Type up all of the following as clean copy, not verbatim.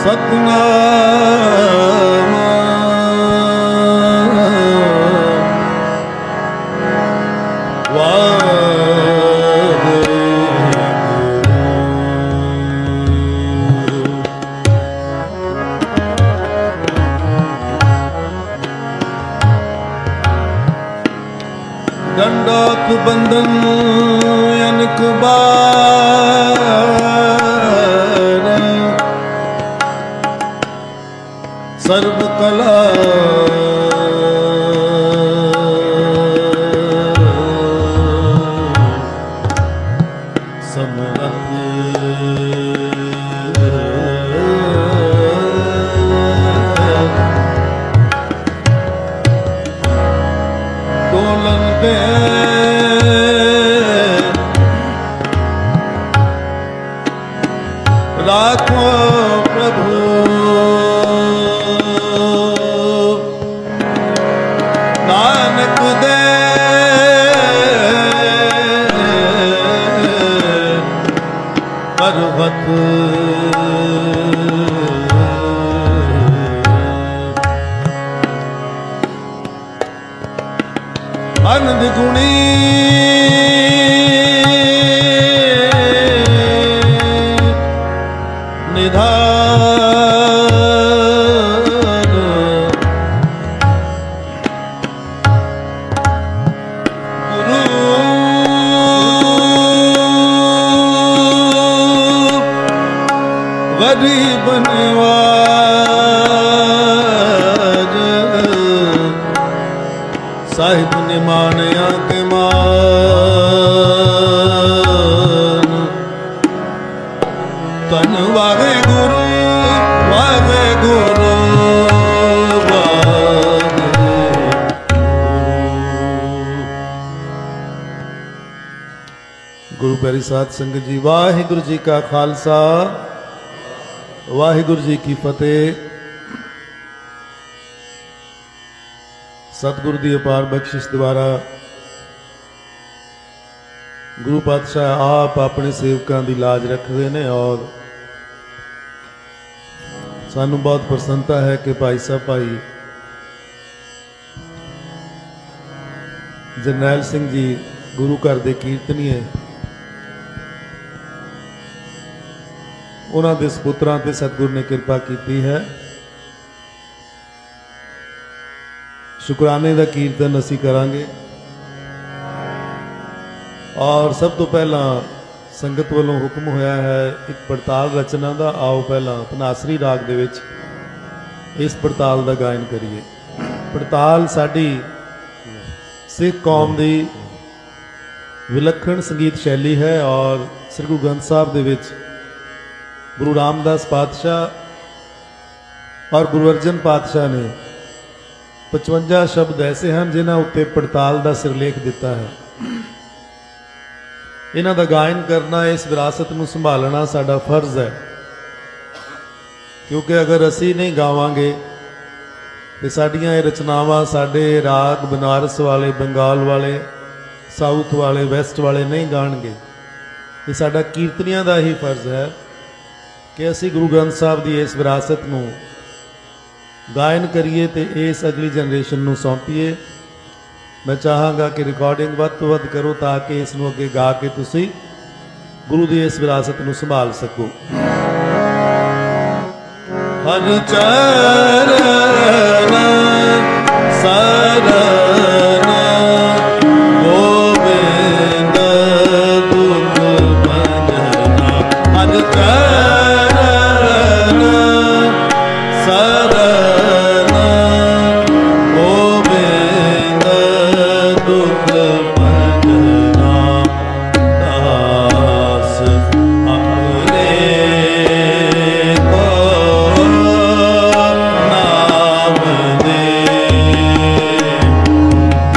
सतनाम दंडोत बंधन अनक बार सर्व कला समरथ डोलन पे राखो प्रभु नानक दे पर्वत अनंद गुणी निधान गुरु गरीब नवाज साहिब ने मानया के मान तन वाहे गुरु वाहे गुरु गुरु प्यारी साध संगत जी, वाहिगुरु जी का खालसा वाहिगुरु जी की फतेह। सतगुरु की अपार बख्शिश द्वारा गुरु पातशाह आप अपने सेवकों की लाज रखते हैं और सानू बहुत प्रसन्नता है कि भाई साहब भाई जरनैल सिंह जी गुरु घर के कीर्तनीय उन्होंने सपुत्रां ते सतगुरु ने कृपा की है। शुकराने का कीर्तन असी करांगे और सब तो पहला संगत वालों हुक्म होया है एक पड़ताल रचना का। आओ पहला धनासरी राग दे विच इस पड़ताल का गायन करिए। पड़ताल साडी सिख कौम की विलक्षण संगीत शैली है और श्री गुरु ग्रंथ साहब दे विच गुरु रामदास पातशाह और गुरु अर्जन पातशाह ने 55 शब्द ऐसे हैं जिन्होंने उत्ते पड़ताल का सिरलेख दिता है। इन्हां दा गायन करना, इस विरासत नूं संभालना साडा फर्ज है, क्योंकि अगर असी नहीं गावांगे तो साडियां रचनावां साडे राग बनारस वाले, बंगाल वाले, साउथ वाले, वैस्ट वाले नहीं गाणगे। ये साडा कीर्तनियां दा ही फर्ज है कि असी गुरु ग्रंथ साहब की इस विरासत नूं गायन करिए तो इस अगली जनरेशन नूं सौंपीए। मैं चाहांगा कि रिकॉर्डिंग वध तो वध करो ताकि इस नूं अगे गा के तुसी गुरु की इस विरासत नूं संभाल सको। हर चरण शरण गोविंद दुख भंजना। हर चरण शरण गोविंद दुख भंजना। दास अपने को नाम दे।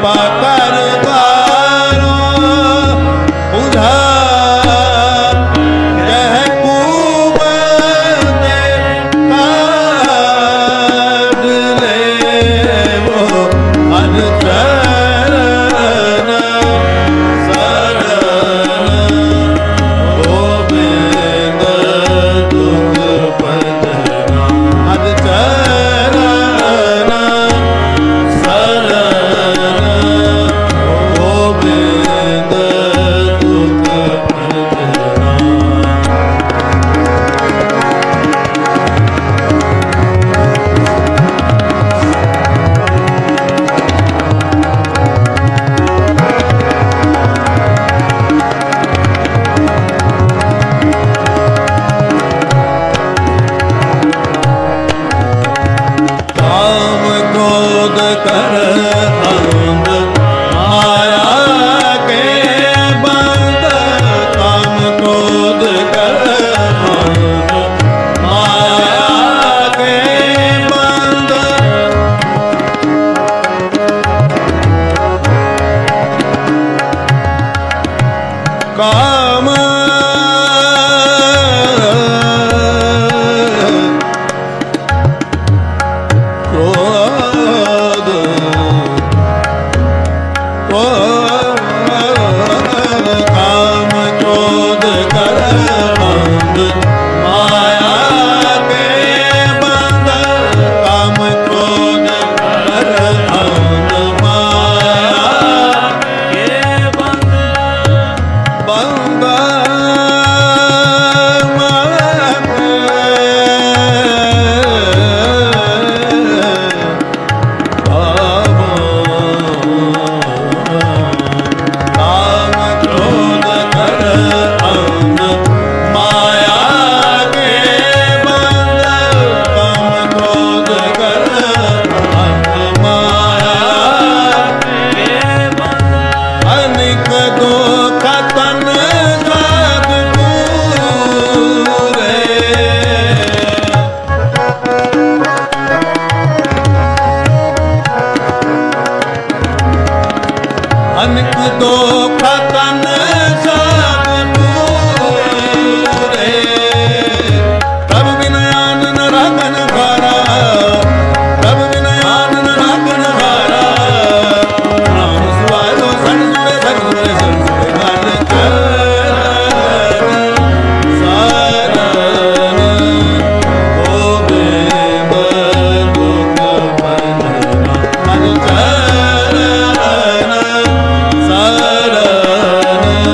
Sarana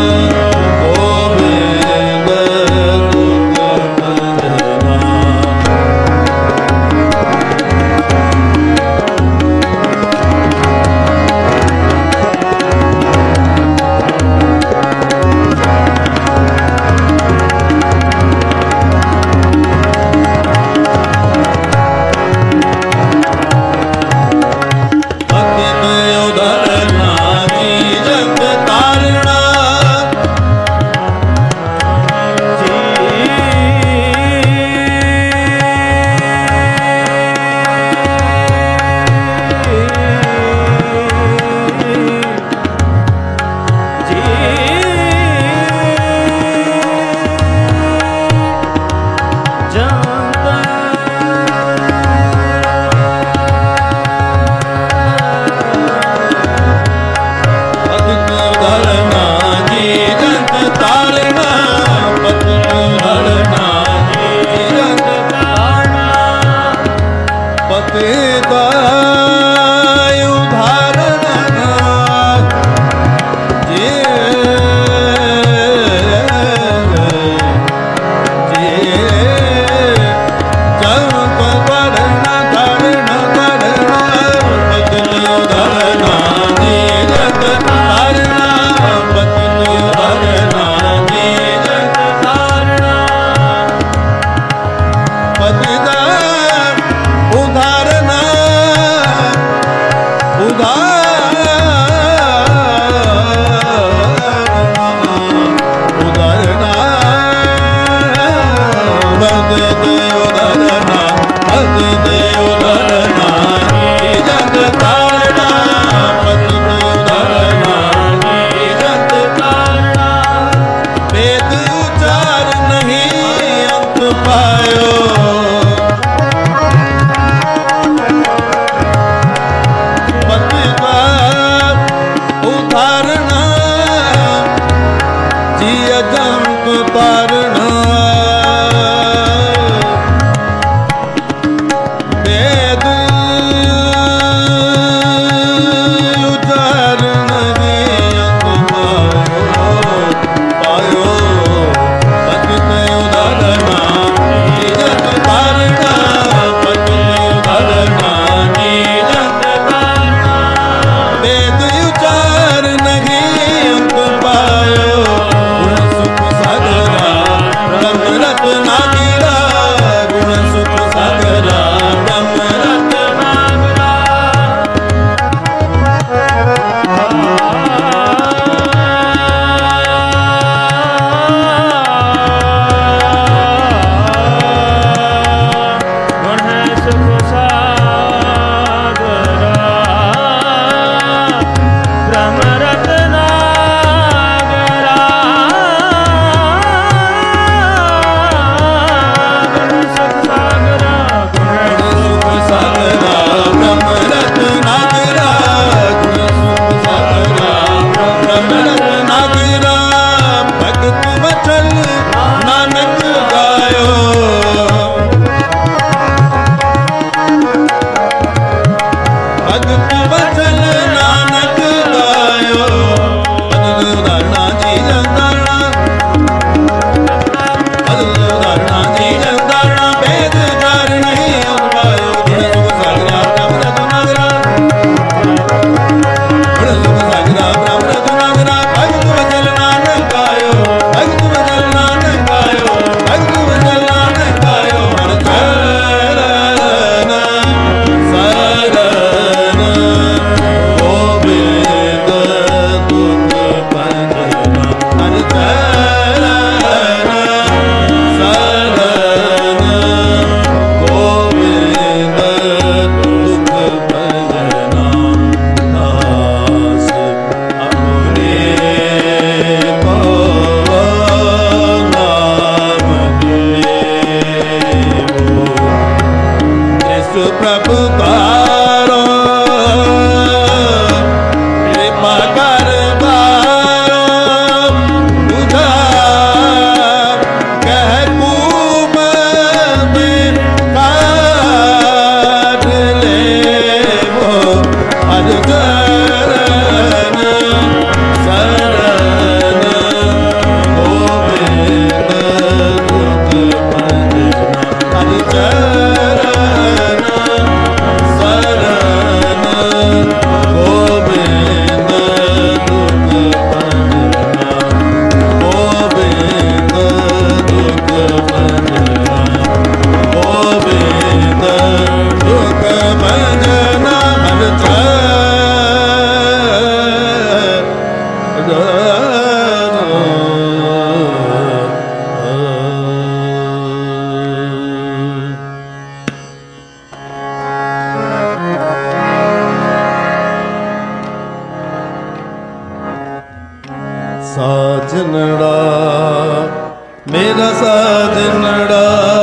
साजनड़ा मेरा साजनड़ा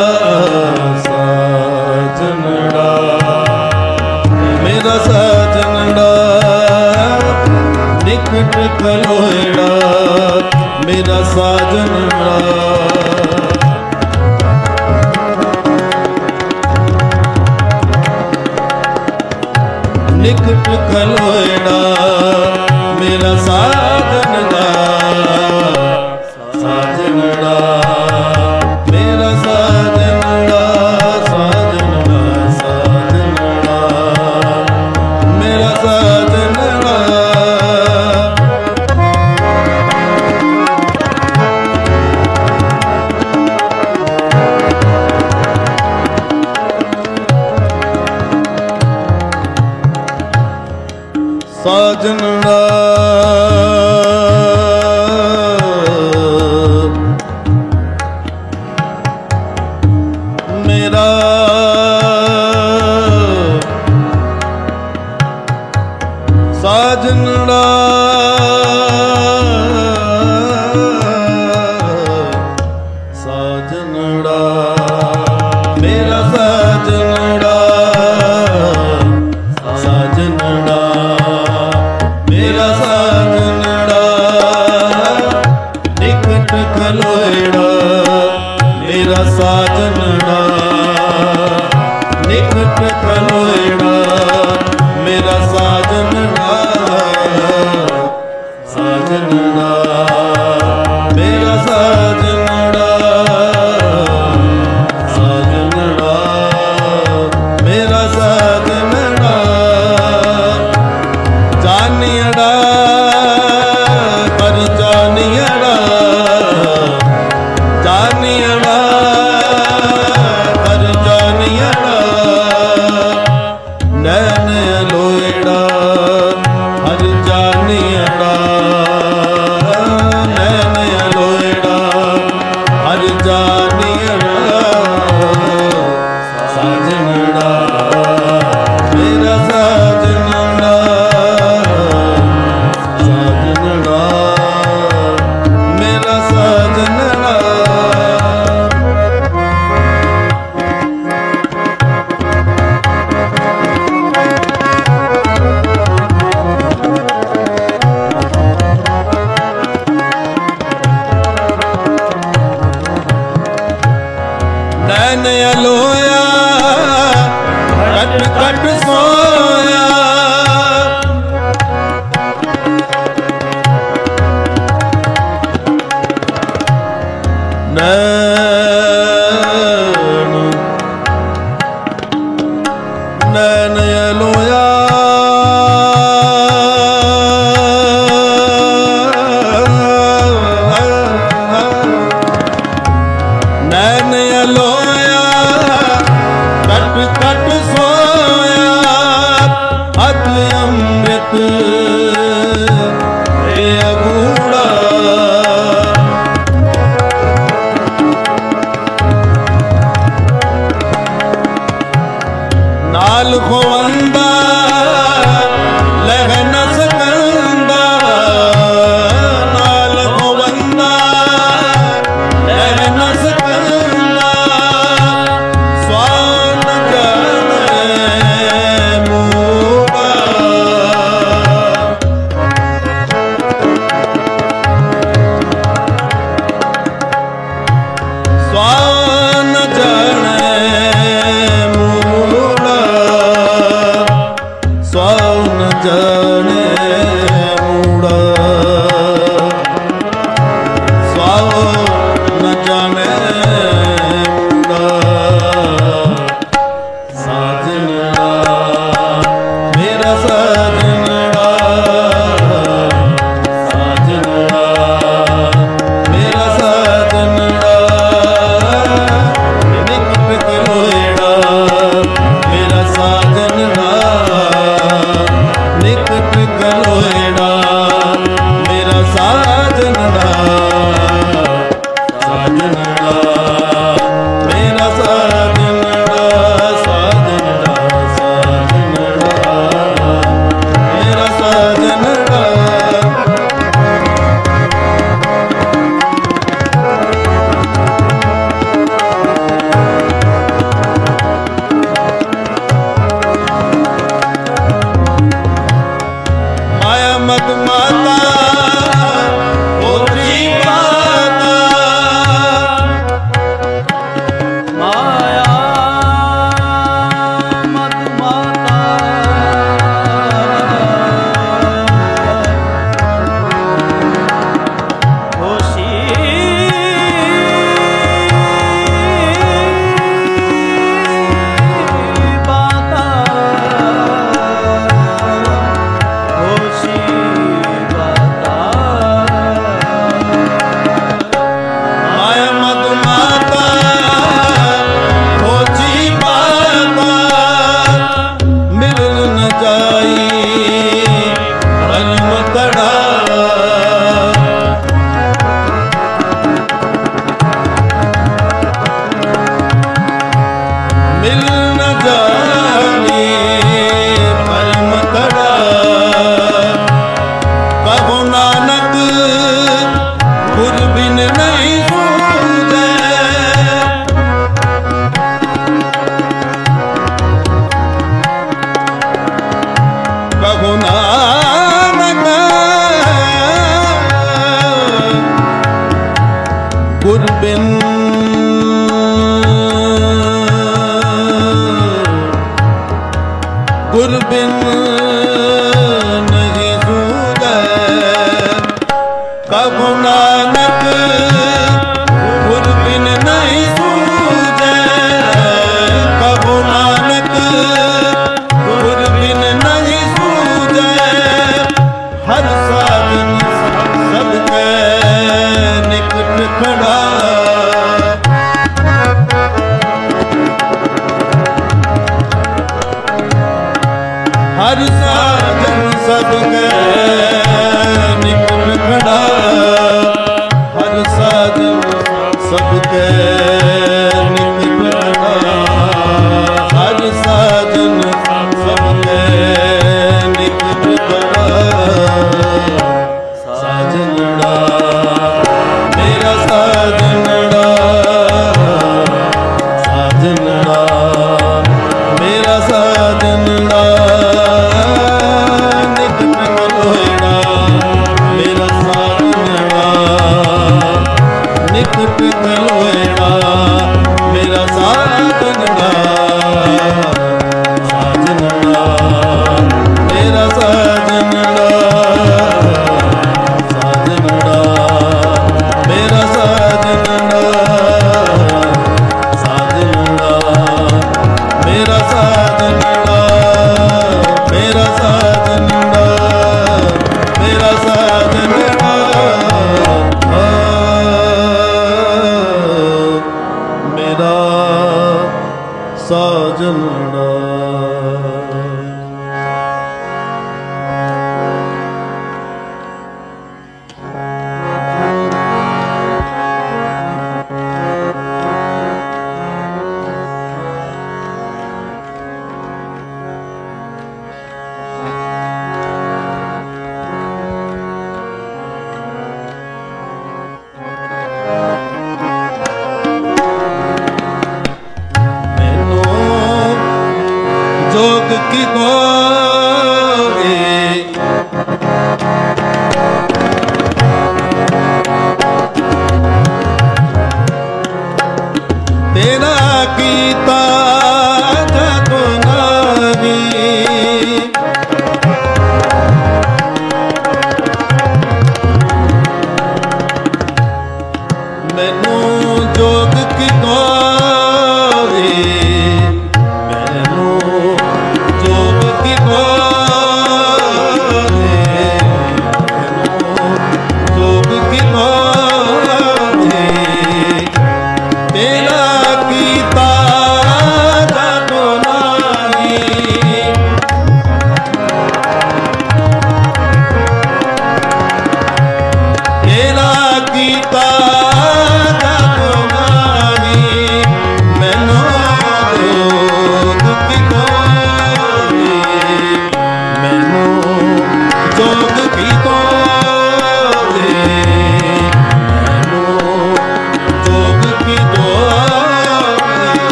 साजनड़ा मेरा साजनड़ा निकट कलोएड़ा मेरा साजनड़ा निकट कलोएड़ा मेरा साजनड़ा साजनड़ा मेरा साजनड़ा साजनड़ा साजनड़ा मेरा साजनड़ा साजनड़ा मेरा साजनड़ा साजनड़ा मेरा साजनड़ा साजनड़ा मेरा साजनड़ा निकट कलोएड़ा मेरा साजनड़ा निकट कलोएड़ा मेरा साजनड़ा साजनड़ा मेरा साजनड़ा साजनड़ा मेरा साजनड़ा जानियड़ा पर जानियड़ा जानियड़ा पर जानियड़ा नैन लोएड़ा हर जानियड़ा नैन लोएड़ा हर जानियड़ा साजनड़ा मेरा साजनड़ा साजनड़ा मेरा साजनड़ा नैन अलोया कट कट सोया नैन अलोया नैन अलोया कट कट सोया अत अमृत ये अगूड़ा माता ओछी बाता माया मत माता होशी बाता होशी बाता माया मद माता ओछी बाता मिल न जाई अलम तड़ा मिल न जाई अलम तड़ा कहो नानक गुर बिन नहीं सूझे कहो नानक गुर बिन गुर बिन नहीं सूझे कहो नानक गुर बिन नहीं सूझे कहो नानक गुर बिन नहीं सूझे हर साधन सबके निकट खड़ा हर साधन सबके निकट खड़ा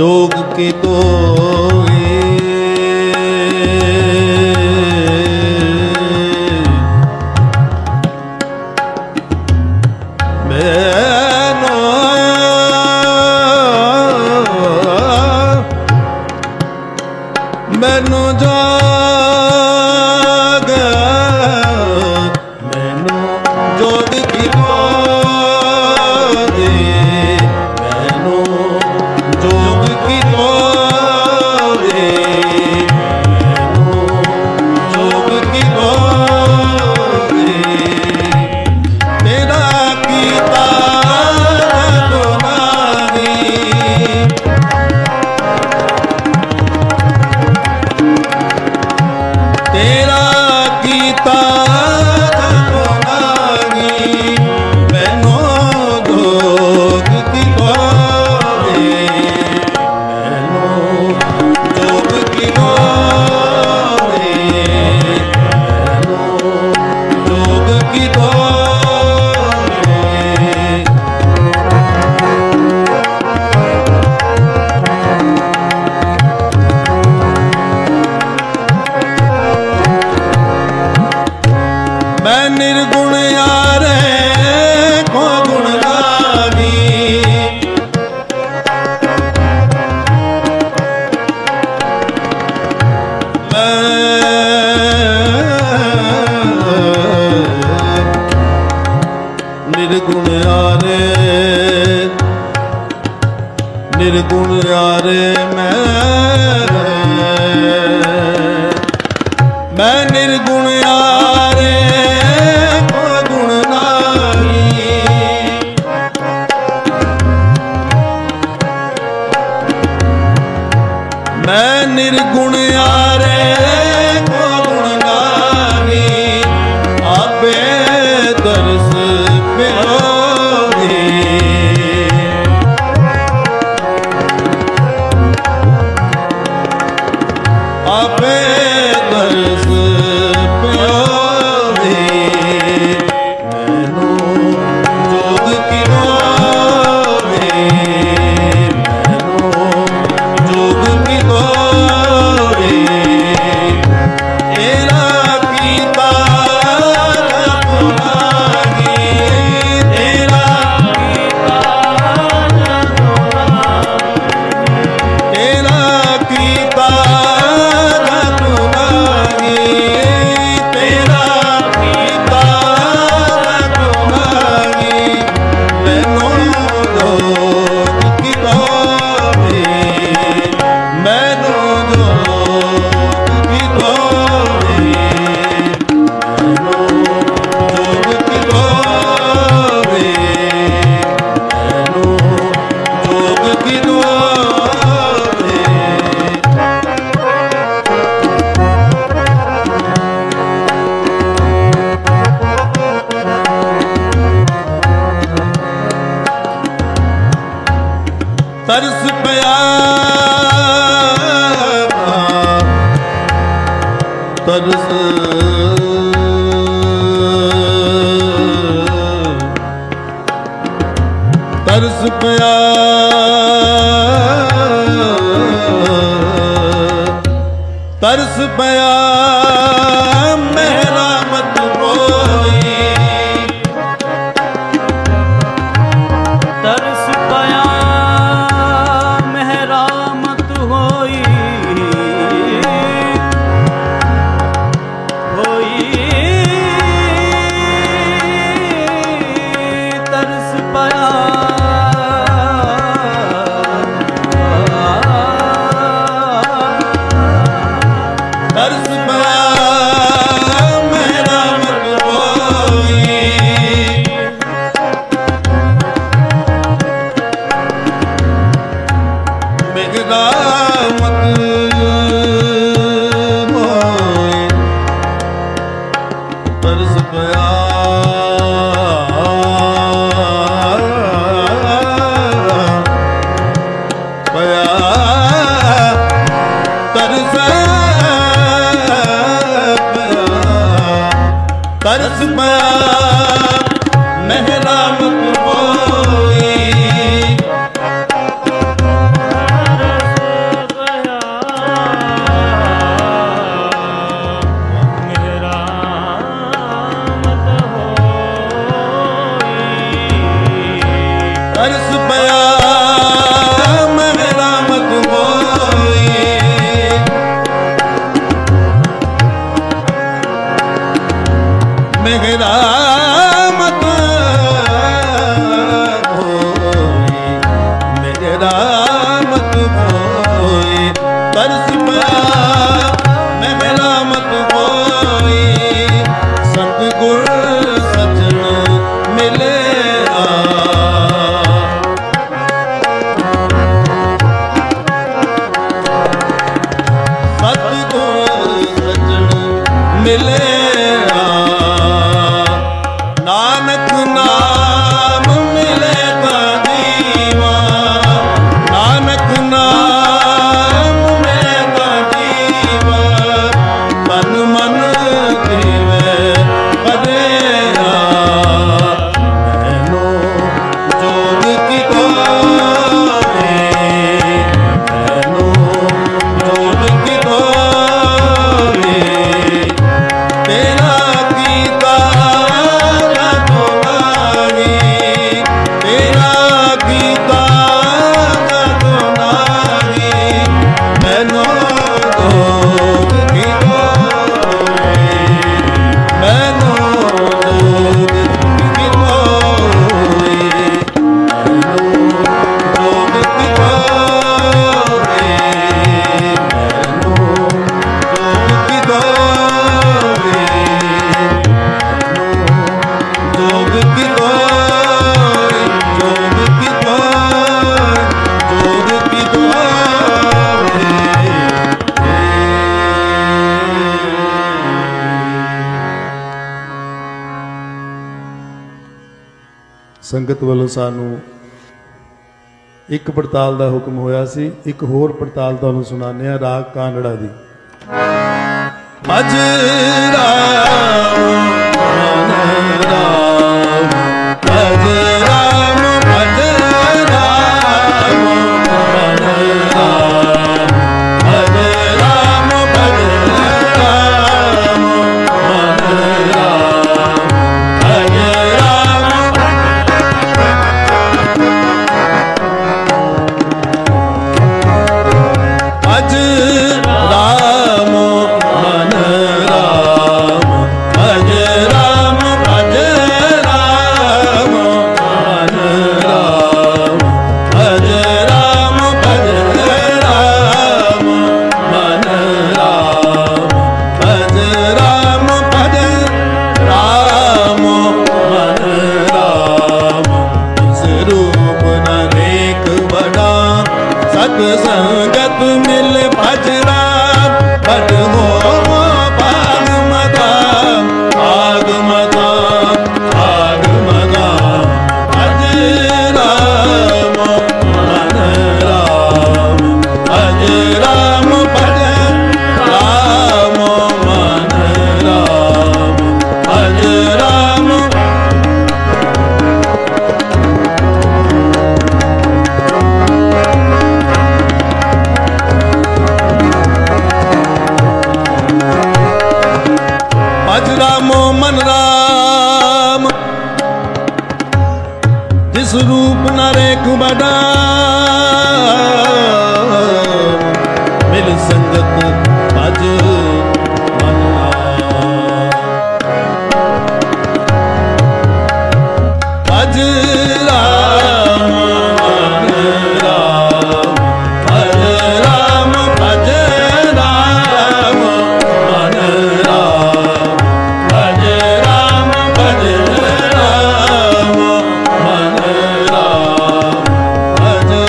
जोग की तोई मैनू जाग मैनू जोग की तोई मैनू जोग की तोई मैनू जोग की तोई तेरा कीता गुनाही तेरा कीता गुनाही मैनू जोग की तोई मैनू जोग की तोई मैनू जोग की तोई मैं निर्गुण यारे को गुण लागी निर्गुण यारे निर्गुण यारे मैं निर्गुण यारे को गुण नाही मैं निर्गुण यारे को गुण नाही आपे दर्श प्योरी आपे दर्श प्योरी मैनू जोग की तोई मैनू जोग की तोई तेरा कीता गुनाही तेरा तेरा कीता गुनाही तेरा कीता गुनाही मैनू जोग की तोई मैनू जोग की तोई मैनू जोग की तोई मैनू जोग की तोई तरस पया तरस तरस पया तरस पया मेरा मत बोई तरस पया मेहरा मत होई तरस पया तरस पया मेरा मत बोई मेरा मत बोई तरस पया पया तरस तरस पया मेहरा मत बोई मेरा मत होई, मेरा मत होई, तरस पाया मेरा मत होई, सतगुर सजन मिले मिले नानक नाम मिले का दीवा, नानक नाम मिले का दीवा, तन मन देवे परे मैनो जोग की गोरे, मैनो जोग की गोरे, तेरा कीता तो नारी, तेरा कीता तो नारी, मैनो जोग की गोरे, मैनो जोग की गोरे, मैनो जोग की गोरे, मैनो जोग की गोरे, जोग की गोरे, जोग की गोरे, जोग की गोरे। संगत वालों सानू एक पड़ताल का हुक्म होया सी, एक होर पड़ताल तुहानूं सुनाने आ राग कांगड़ा दी। भज राम मन राम, भज राम भज राम मन राम, भज राम भज राम मन राम, भज राम भज राम मन राम, भज राम भज राम मन राम, भज राम भज राम मन राम, भज राम भज राम मन राम। इस रूप न रेख बड़ा सत संगत मिल भज राम, भज हो भाग मदा, भाग मदा, भाग मदा, भज राम मन राम, भज राम भज राम मन राम, भज राम। भज रामो मन राम, जिस रूप न रेख बड़ा, मिल संगत भज मन राम, भज राम मन राम, भज राम भज राम मन राम, भज राम भज राम मन राम, भज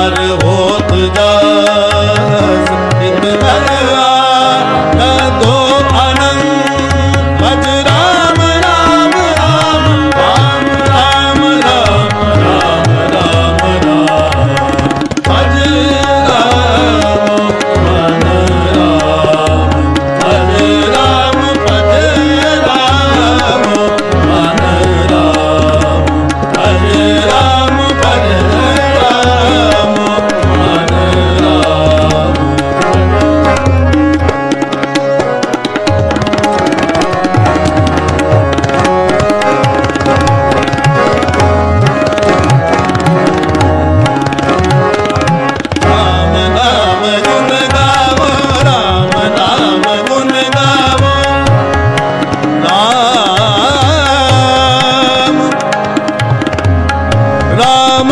हर होत जास इत भगवा दो आनंद भज राम राम राम राम राम राम राम राम भज राम मन राम भज राम भज राम मन राम भज राम भज राम मन राम। राम नाम गुण गावो राम नाम गुण गावो राम राम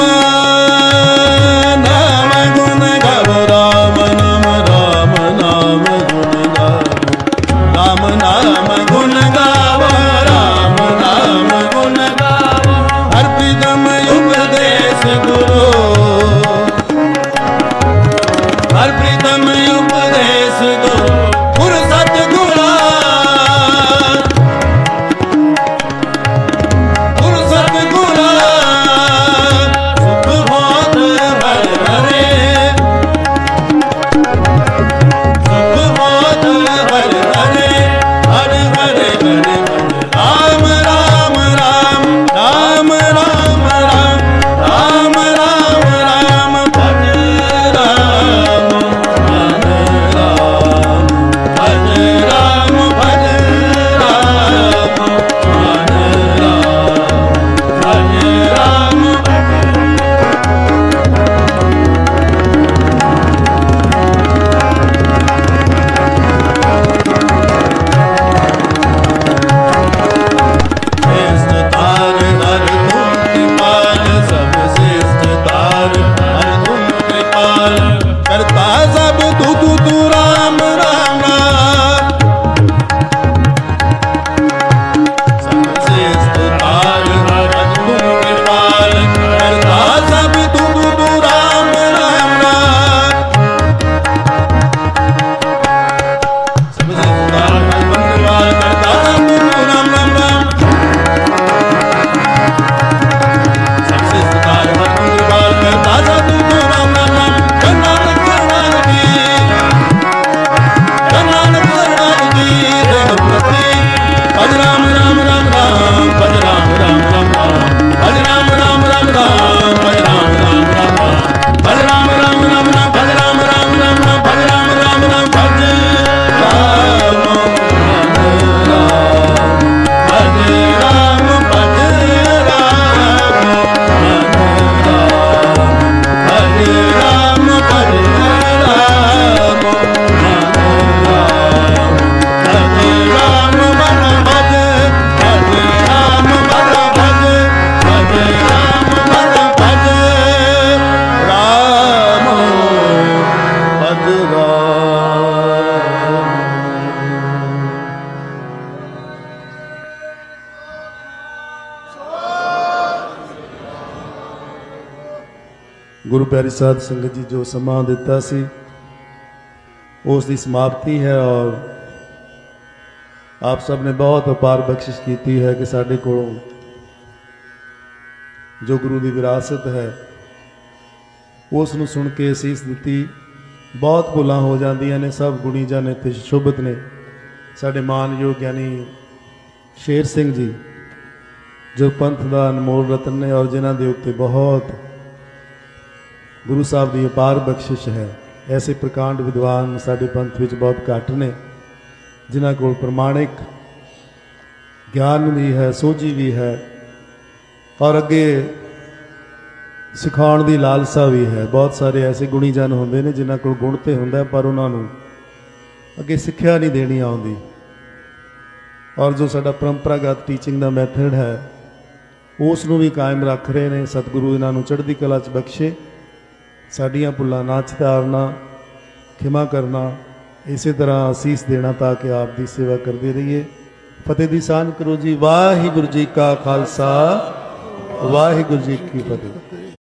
नाम गुण गावो राम नाम गुण गावो राम नाम गुण गावो राम नाम गुण गावो हर प्रीतम उपदेश गुरु हर प्रीतम उपदेश दो गुरु सतगुरा गुरु सतगुरा सुख होत हर हरे सुख होत हर हरे हर हरे हरे राम राम राम राम राम राम राम राम राम भज राम मन राम भज राम भज राम मन राम भज श्रेष्ठ तार हर तुम कृपाल सब श्रेष्ठ तार हर तुम कृपाल करता सब तू राम राम राम सब श्रेष्ठ तार हर तुम कृपाल करता सब तू राम राम राम सब श्रेष्ठ तार हर तुम कृपाल करता सब तू राम राम राम सबसे सुधार हर कृपाल करता सा तू तो राम राम राम कन्नानक शरणागति देवव्रती भज राम राम राम राम भज राम राम राम राम भज राम राम राम राम भज राम राम राम राम भज राम राम राम राम भज राम राम राम राम भज राम राम राम भज राम भज राम भज राम भज राम भज राम भज राम मन भज भज राम मन भज भज राम मन भज राम भज राम। गुरु प्यारी साध संगत जी जो समा दिता सी उस दी समाप्ति है और आप सब ने बहुत अपार बख्शिश की है कि साढ़े कोलों जो गुरु की विरासत है उस नूं सुन के असीस दी बहुत भुलां हो जांदियां ने। सब गुणी जन इत्थे शुभत ने साढ़े मानयोग ज्ञानी शेर सिंह जी जो पंथ का अनमोल रतन ने और जिन्हां दे उत्ते बहुत गुरु साहब की अपार बख्शिश है। ऐसे प्रकांड विद्वान साढ़े पंथ विच बहुत घट ने जिन्हां कोल प्रमाणिक ज्ञान भी है, सोझी भी है और अगे सिखाउण की लालसा भी है। बहुत सारे ऐसे गुणी जन होंदे ने जिन्हां कोल गुण ते हुंदा पर उन्हां नूं अगे सिक्ख्या नहीं देनी आउंदी। और जो साडा परंपरागत टीचिंग का मैथड है उस नूं भी कायम रख रहे हैं। सतगुरु इन्हां नूं चढ़दी कला च बख्शे, साडियां भुल्लां ना चितारना, खिमा करना, इस तरह असीस देना ताकि आप दी सेवा करते रहिए। फतेह दी सांझ करो जी। वाहिगुरू जी का खालसा, वाहिगुरू जी की फतेह।